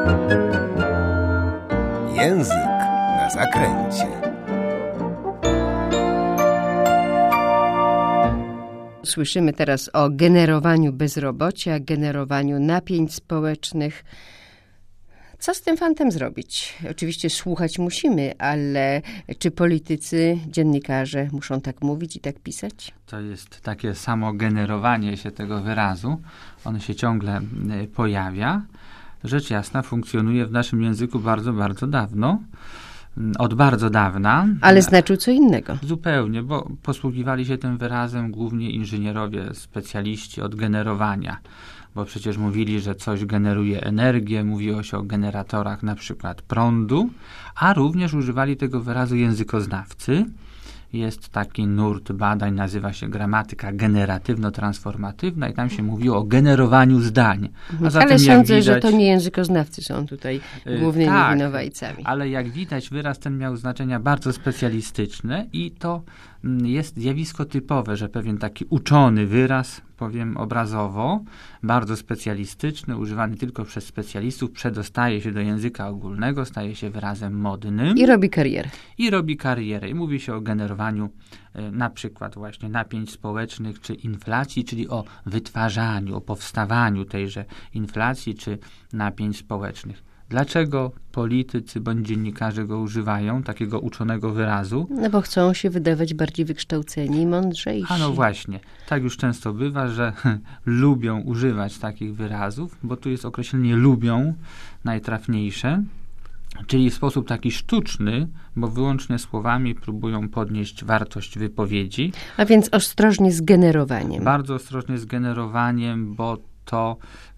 Język na zakręcie. Słyszymy teraz o generowaniu bezrobocia, generowaniu napięć społecznych. Co z tym fantem zrobić? Oczywiście słuchać musimy, ale czy politycy, dziennikarze muszą tak mówić i tak pisać? To jest takie samo generowanie się tego wyrazu. On się ciągle pojawia. Rzecz jasna funkcjonuje w naszym języku bardzo, bardzo dawno. Od bardzo dawna. Ale znaczył co innego. Zupełnie, bo posługiwali się tym wyrazem głównie inżynierowie, specjaliści od generowania. Bo przecież mówili, że coś generuje energię, mówiło się o generatorach na przykład prądu, a również używali tego wyrazu językoznawcy. Jest taki nurt badań, nazywa się gramatyka generatywno-transformatywna i tam się mówiło o generowaniu zdań. A zatem, ale sądzę, widać, że to nie językoznawcy są tutaj głównymi tak, winowajcami. Ale jak widać, wyraz ten miał znaczenia bardzo specjalistyczne i to jest zjawisko typowe, że pewien taki uczony wyraz, powiem obrazowo, bardzo specjalistyczny, używany tylko przez specjalistów, przedostaje się do języka ogólnego, staje się wyrazem modnym. I robi karierę. I mówi się o generowaniu na przykład właśnie napięć społecznych czy inflacji, czyli o wytwarzaniu, o powstawaniu tejże inflacji czy napięć społecznych. Dlaczego politycy bądź dziennikarze go używają, takiego uczonego wyrazu? No bo chcą się wydawać bardziej wykształceni i mądrzejsi. A no właśnie, tak już często bywa, że lubią używać takich wyrazów, bo tu jest określenie lubią najtrafniejsze, czyli w sposób taki sztuczny, bo wyłącznie słowami próbują podnieść wartość wypowiedzi. A więc ostrożnie z generowaniem. Bardzo ostrożnie z generowaniem, bo to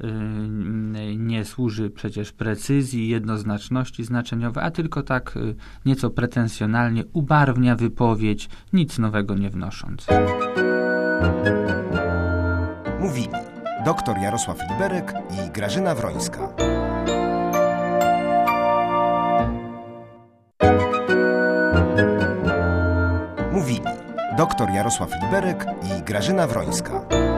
nie służy przecież precyzji, jednoznaczności znaczeniowej, a tylko tak nieco pretensjonalnie ubarwnia wypowiedź, nic nowego nie wnosząc. Mówili dr Jarosław Liberek i Grażyna Wrońska. Mówili dr Jarosław Liberek i Grażyna Wrońska.